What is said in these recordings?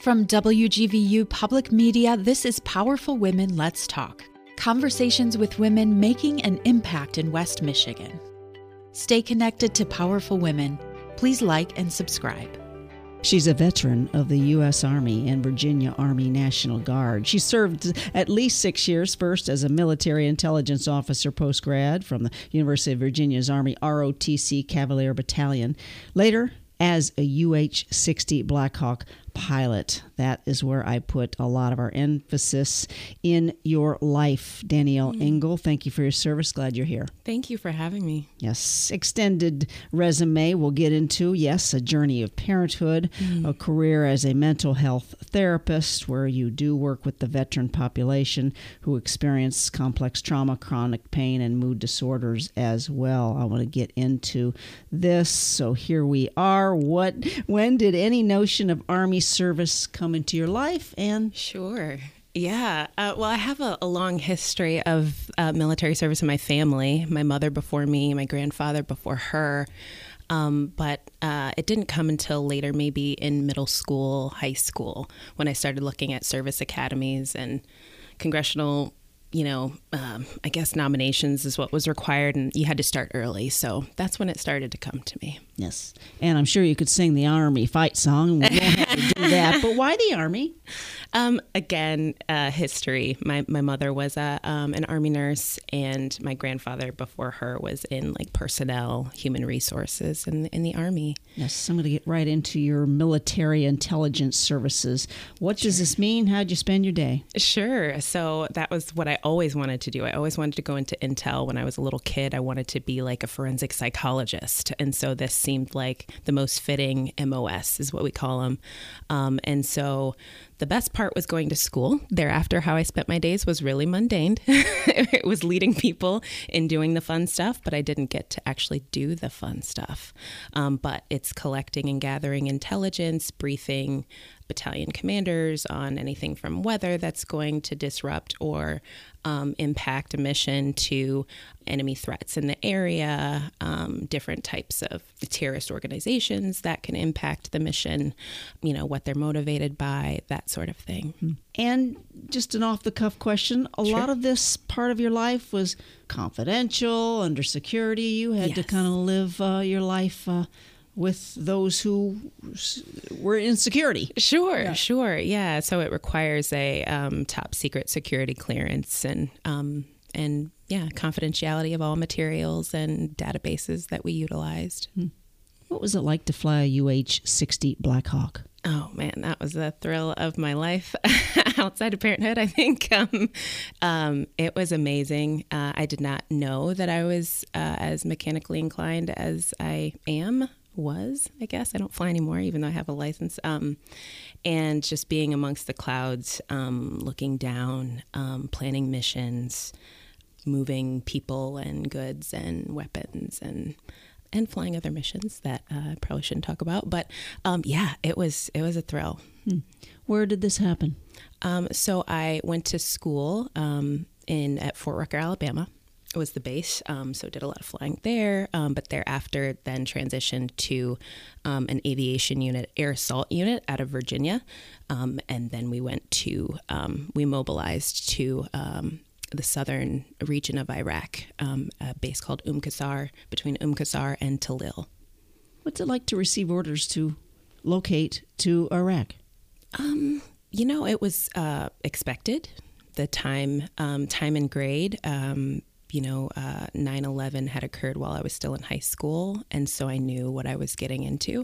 From WGVU Public Media, this is Powerful Women Let's Talk. Conversations with women making an impact in West Michigan. Stay connected to Powerful Women. Please like and subscribe. She's a veteran of the U.S. Army and Virginia Army National Guard. She served at least 6 years, first as a military intelligence officer post-grad from the University of Virginia's Army ROTC Cavalier Battalion. Later, as a UH-60 Black Hawk pilot. That is where I put a lot of our emphasis in your life. Danielle Engel, thank you for your service. Glad you're here. Thank you for having me. Yes. Extended resume we'll get into. Yes, a journey of parenthood, a career as a mental health therapist where you do work with the veteran population who experience complex trauma, chronic pain, and mood disorders as well. I want to get into this. So here we are. When did any notion of Army service come into your life? And Sure. Yeah. Well, I have a long history of military service in my family. My mother before me, my grandfather before her. But it didn't come until later, maybe in middle school, high school, when I started looking at service academies and congressional, I guess nominations is what was required, and you had to start early. So that's when it started to come to me. Yes. And I'm sure you could sing the Army fight song. We don't have to do that. But why the Army? Again, history. My mother was an Army nurse, and my grandfather before her was in personnel, human resources in the Army. Yes, I'm going to get right into your military intelligence services. What does this mean? How'd you spend your day? Sure. So that was what I always wanted to do. I always wanted to go into intel. When I was a little kid, I wanted to be like a forensic psychologist. And so this seemed like the most fitting MOS is what we call them. And so the best part was going to school. Thereafter, how I spent my days was really mundane. It was leading people in doing the fun stuff, but I didn't get to actually do the fun stuff. But it's collecting and gathering intelligence, briefing battalion commanders on anything from weather that's going to disrupt or impact a mission to enemy threats in the area, different types of terrorist organizations that can impact the mission, what they're motivated by, that sort of thing. And just an off-the-cuff question, a lot of this part of your life was confidential, under security. You had to kind of live your life with those who were in security. Sure. Yeah. So it requires a top secret security clearance and confidentiality of all materials and databases that we utilized. What was it like to fly a UH-60 Black Hawk? Oh man, that was the thrill of my life outside of parenthood, I think. It was amazing. I did not know that I was as mechanically inclined as I was, I guess. I don't fly anymore, even though I have a license. And just being amongst the clouds, looking down, planning missions, moving people and goods and weapons and flying other missions that I probably shouldn't talk about. But it was a thrill. Where did this happen? So I went to school at Fort Rucker, Alabama. It was the base, so did a lot of flying there, but thereafter then transitioned to an aviation unit, air assault unit out of Virginia, and then we mobilized to the southern region of Iraq, a base called Qasr, between Qasr and Talil. What's it like to receive orders to locate to Iraq? It was expected. The time and grade. 9/11 had occurred while I was still in high school, and so I knew what I was getting into.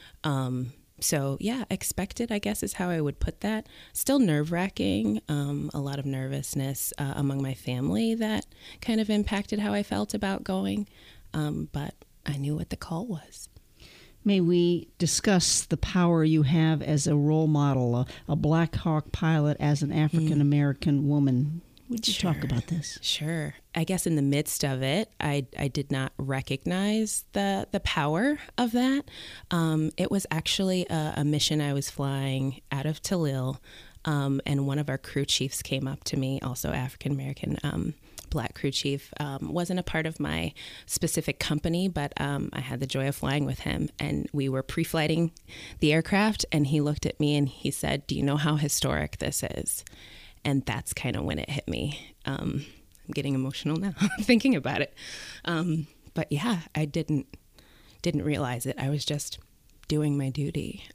Expected, I guess, is how I would put that. Still nerve-wracking, a lot of nervousness among my family that kind of impacted how I felt about going, but I knew what the call was. May we discuss the power you have as a role model, a Black Hawk pilot as an African-American woman? Would you talk about this? Sure. I guess in the midst of it, I did not recognize the power of that. It was actually a mission I was flying out of Talil, and one of our crew chiefs came up to me, also African-American Black Crew Chief, wasn't a part of my specific company, but I had the joy of flying with him. And we were pre-flighting the aircraft, and he looked at me and he said, "Do you know how historic this is?" And that's kind of when it hit me. I'm getting emotional now thinking about it. But yeah, I didn't realize it. I was just doing my duty.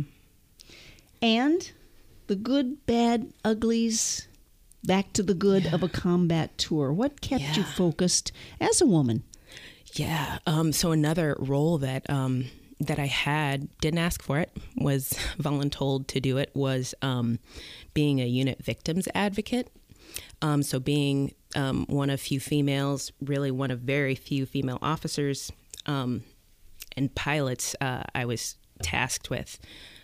And the good, bad, uglies, back to the good of a combat tour. What kept you focused as a woman? Yeah. So another role that I had, didn't ask for it, was voluntold to do it, was being a unit victims advocate. So being one of few females, really one of very few female officers and pilots, I was tasked with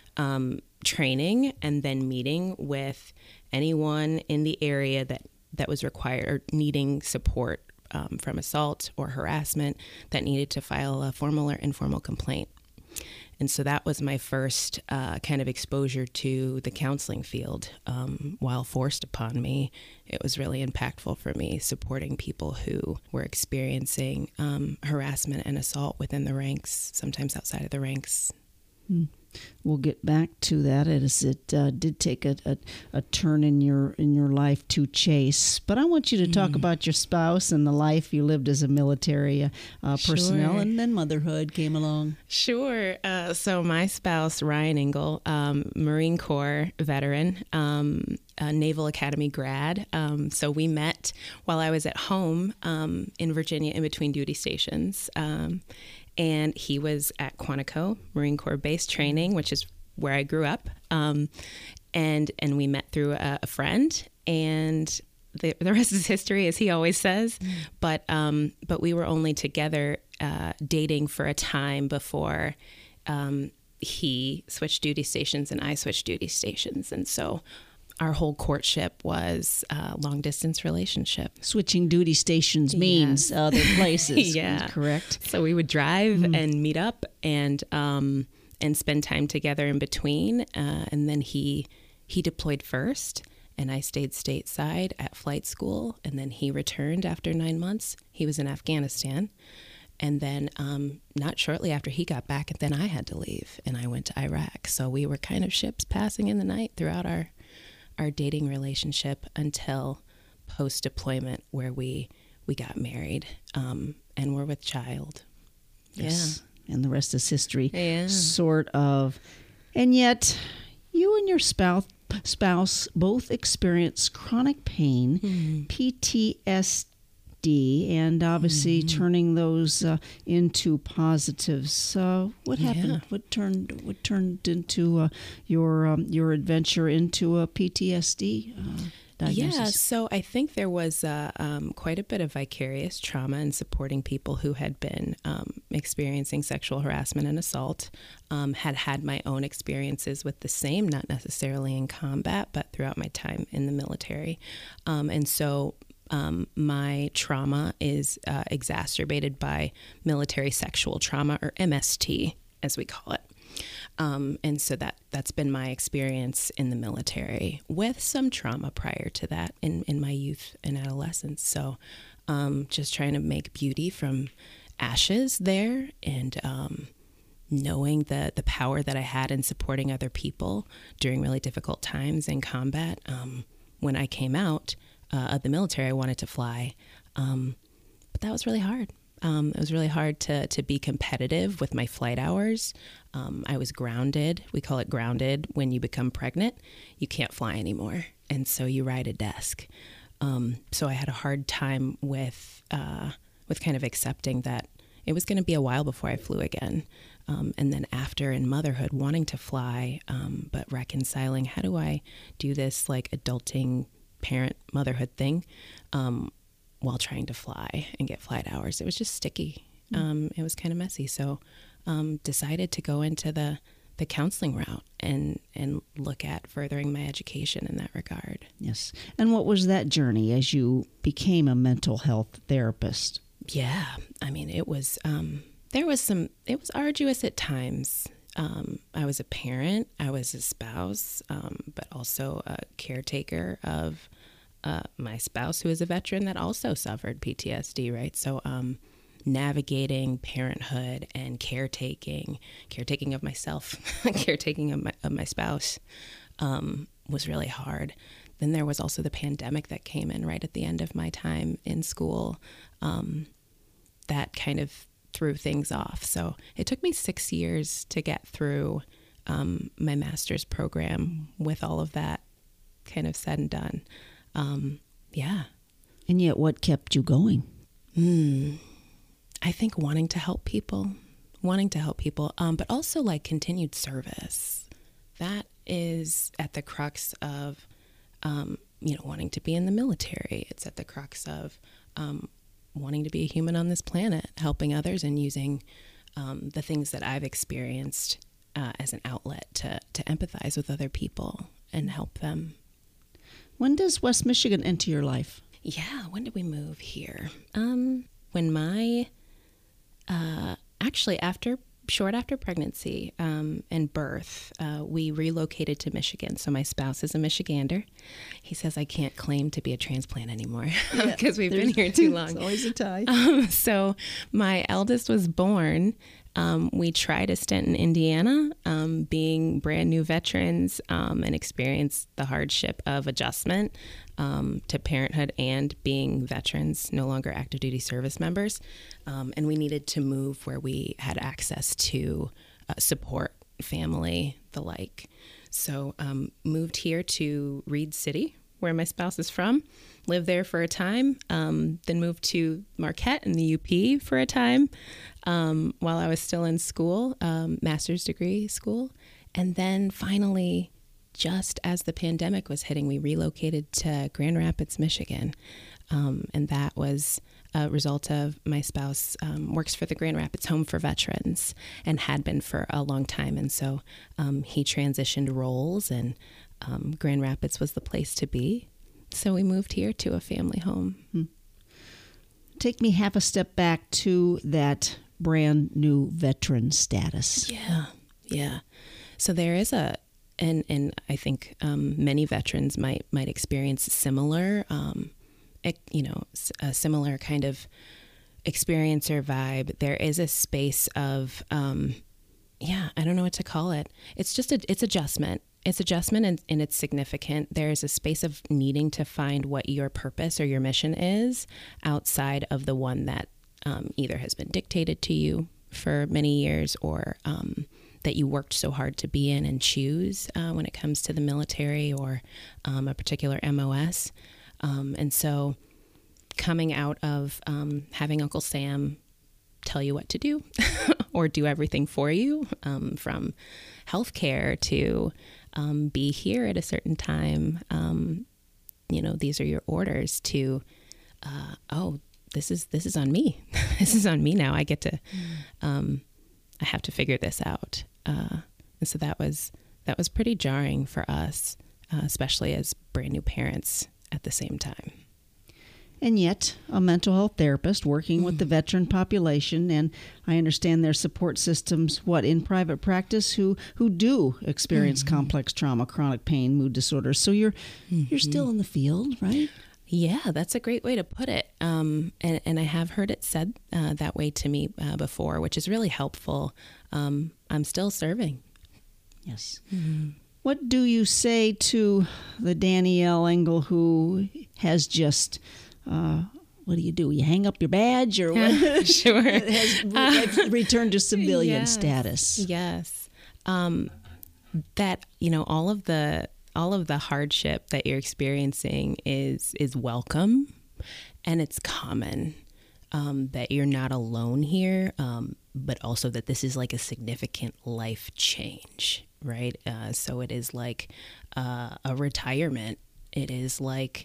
training and then meeting with anyone in the area that was required or needing support from assault or harassment that needed to file a formal or informal complaint. And so that was my first kind of exposure to the counseling field. While forced upon me, it was really impactful for me, supporting people who were experiencing harassment and assault within the ranks, sometimes outside of the ranks. We'll get back to that as it did take a turn in your life to chase. But I want you to talk about your spouse and the life you lived as a military personnel, and then motherhood came along. Sure. So my spouse, Ryan Engel, Marine Corps veteran, a Naval Academy grad. So we met while I was at home in Virginia in between duty stations. And he was at Quantico Marine Corps base training, which is where I grew up. And we met through a friend, and the rest is history, as he always says. But we were only together dating for a time before he switched duty stations and I switched duty stations. And so our whole courtship was a long-distance relationship. Switching duty stations means other places. Yeah, correct. So we would drive and meet up and spend time together in between. And then he deployed first, and I stayed stateside at flight school. And then he returned after 9 months. He was in Afghanistan. And then not shortly after he got back, then I had to leave, and I went to Iraq. So we were kind of ships passing in the night throughout our dating relationship until post-deployment, where we got married and were with child. Yes. Yeah. And the rest is history. Yeah. Sort of. And yet, you and your spouse both experience chronic pain, PTSD, and obviously turning those into positives. What happened? What turned into your adventure into a PTSD diagnosis? Yeah, so I think there was quite a bit of vicarious trauma in supporting people who had been experiencing sexual harassment and assault. Had my own experiences with the same, not necessarily in combat, but throughout my time in the military, and so. My trauma is exacerbated by military sexual trauma, or MST, as we call it. And so that's been my experience in the military, with some trauma prior to that in my youth and adolescence. So just trying to make beauty from ashes there, and knowing the power that I had in supporting other people during really difficult times in combat. When I came out of the military, I wanted to fly, but that was really hard. It was really hard to be competitive with my flight hours. I was grounded. We call it grounded when you become pregnant. You can't fly anymore, and so you ride a desk. So I had a hard time with kind of accepting that it was going to be a while before I flew again. And then after, in motherhood, wanting to fly, but reconciling, how do I do this like adulting parent motherhood thing while trying to fly and get flight hours? It was just sticky. It was kind of messy. So decided to go into the counseling route and look at furthering my education in that regard. Yes. And what was that journey as you became a mental health therapist? Yeah. I mean, it was it was arduous at times. I was a parent, I was a spouse, but also a caretaker of my spouse, who is a veteran that also suffered PTSD, right? So navigating parenthood and caretaking of myself, caretaking of my spouse was really hard. Then there was also the pandemic that came in right at the end of my time in school. That kind of threw things off. So it took me 6 years to get through my master's program with all of that kind of said and done. Yeah. And yet what kept you going? I think wanting to help people, but also like continued service. That is at the crux of, wanting to be in the military. It's at the crux of wanting to be a human on this planet, helping others and using the things that I've experienced as an outlet to empathize with other people and help them. When does West Michigan enter your life? Yeah, when did we move here? When my, actually short after pregnancy and birth, we relocated to Michigan. So my spouse is a Michigander. He says I can't claim to be a transplant anymore because we've been here too long. It's always a tie. So my eldest was born. We tried a stint in Indiana, being brand new veterans, and experienced the hardship of adjustment to parenthood and being veterans, no longer active duty service members. And we needed to move where we had access to support, family, the like. So moved here to Reed City, where my spouse is from, lived there for a time, then moved to Marquette in the UP for a time while I was still in school, master's degree school. And then finally, just as the pandemic was hitting, we relocated to Grand Rapids, Michigan. And that was a result of my spouse works for the Grand Rapids Home for Veterans and had been for a long time. And so he transitioned roles, and Grand Rapids was the place to be. So we moved here to a family home. Take me half a step back to that brand new veteran status. Yeah. So there is and I think many veterans might experience similar, a similar kind of experience or vibe. There is a space of, I don't know what to call it. It's just it's adjustment. It's adjustment and it's significant. There's a space of needing to find what your purpose or your mission is outside of the one that either has been dictated to you for many years or that you worked so hard to be in and choose when it comes to the military or a particular MOS. And so coming out of having Uncle Sam tell you what to do or do everything for you, from healthcare to be here at a certain time, these are your orders, to this is on me. This is on me now. I get to I have to figure this out. And so that was pretty jarring for us, especially as brand new parents at the same time. And yet, a mental health therapist working with the veteran population, and I understand their support systems, in private practice, who do experience complex trauma, chronic pain, mood disorders. So you're still in the field, right? Yeah, that's a great way to put it. And I have heard it said that way to me before, which is really helpful. I'm still serving. Yes. Mm-hmm. What do you say to the Danielle Engel who has just... what do? You hang up your badge or what? Sure. has returned to civilian status. Yes. That, all of the hardship that you're experiencing is welcome, and it's common, that you're not alone here, but also that this is like a significant life change, right? So it is like a retirement. It is like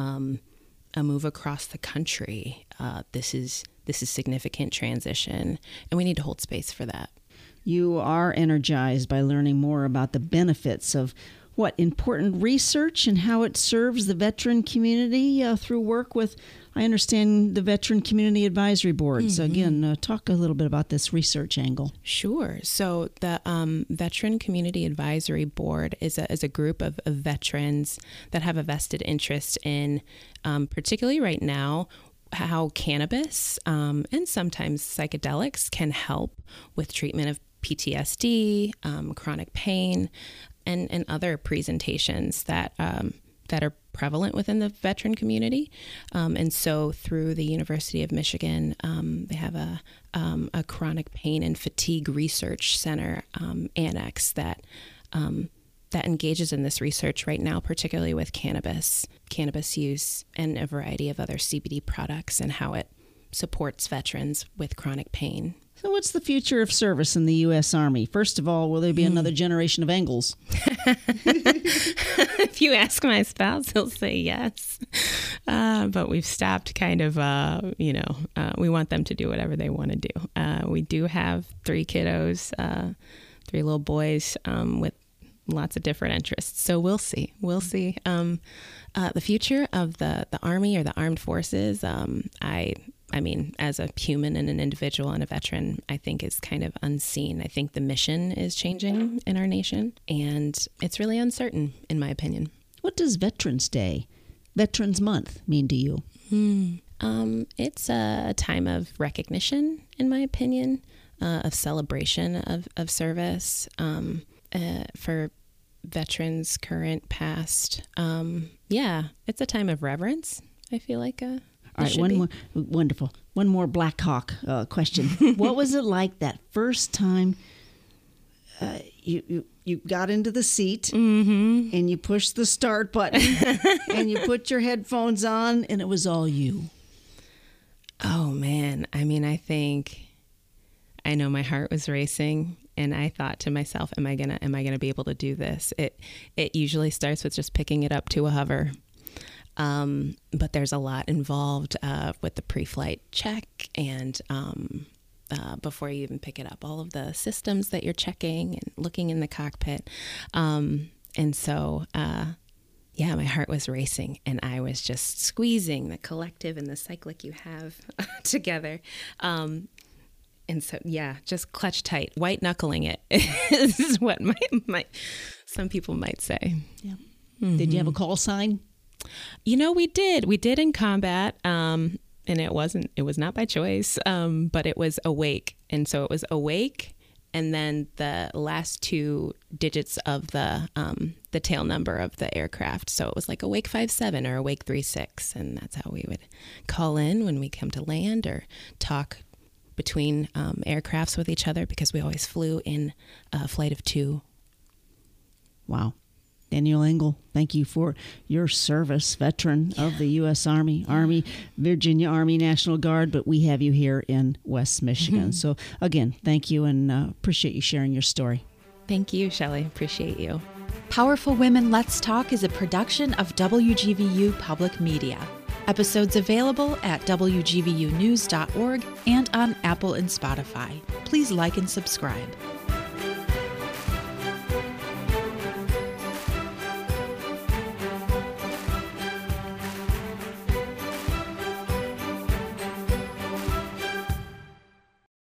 a move across the country. This is significant transition, and we need to hold space for that. You are energized by learning more about the benefits of important research and how it serves the veteran community through work with, I understand, the Veteran Community Advisory Board. So again, talk a little bit about this research angle. Sure. So the Veteran Community Advisory Board is a group of veterans that have a vested interest in, particularly right now, how cannabis and sometimes psychedelics can help with treatment of PTSD, chronic pain, and other presentations that are prevalent within the veteran community. And so through the University of Michigan, they have a chronic pain and fatigue research center annex that engages in this research right now, particularly with cannabis use, and a variety of other CBD products and how it supports veterans with chronic pain. So what's the future of service in the U.S. Army? First of all, will there be another generation of Engels? If you ask my spouse, he'll say yes. But we've stopped kind of, we want them to do whatever they want to do. We do have 3 kiddos, 3 little boys with lots of different interests. So we'll see. The future of the Army or the armed forces, I mean, as a human and an individual and a veteran, I think is kind of unseen. I think the mission is changing in our nation, and it's really uncertain, in my opinion. What does Veterans Day, Veterans Month mean to you? It's a time of recognition, in my opinion, of celebration of service for veterans, current, past. It's a time of reverence, I feel like. All right, wonderful. One more Black Hawk question. What was it like that first time you got into the seat and you pushed the start button and you put your headphones on and it was all you? Oh man, I mean, I know my heart was racing, and I thought to myself, am I gonna be able to do this? It usually starts with just picking it up to a hover. But there's a lot involved with the pre-flight check and before you even pick it up, all of the systems that you're checking and looking in the cockpit. And so, my heart was racing, and I was just squeezing the collective and the cyclic you have together. And so, just clutch tight, white knuckling it is what some people might say. Yeah. Did you have a call sign? We did in combat, and it was not by choice, but it was awake. And so it was awake, and then the last 2 digits of the tail number of the aircraft. So it was like awake 57 or awake 36. And that's how we would call in when we come to land or talk between aircrafts with each other, because we always flew in a flight of 2. Wow. Danielle Engel, thank you for your service, veteran of the U.S. Army, Virginia Army National Guard, but we have you here in West Michigan. So again, thank you, and appreciate you sharing your story. Thank you, Shelley. Appreciate you. Powerful Women Let's Talk is a production of WGVU Public Media. Episodes available at WGVUnews.org and on Apple and Spotify. Please like and subscribe.